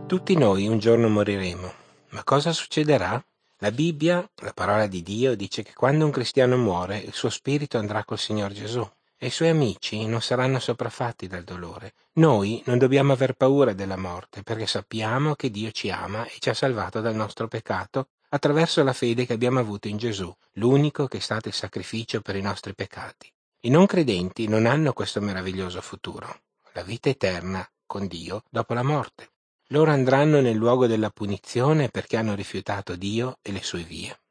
Tutti noi un giorno moriremo, ma cosa succederà? La Bibbia, la parola di Dio, dice che quando un cristiano muore, il suo spirito andrà col Signor Gesù e i suoi amici non saranno sopraffatti dal dolore. Noi non dobbiamo aver paura della morte perché sappiamo che Dio ci ama e ci ha salvato dal nostro peccato attraverso la fede che abbiamo avuto in Gesù, l'unico che è stato il sacrificio per i nostri peccati. I non credenti non hanno questo meraviglioso futuro, la vita eterna con Dio dopo la morte. Loro andranno nel luogo della punizione perché hanno rifiutato Dio e le sue vie.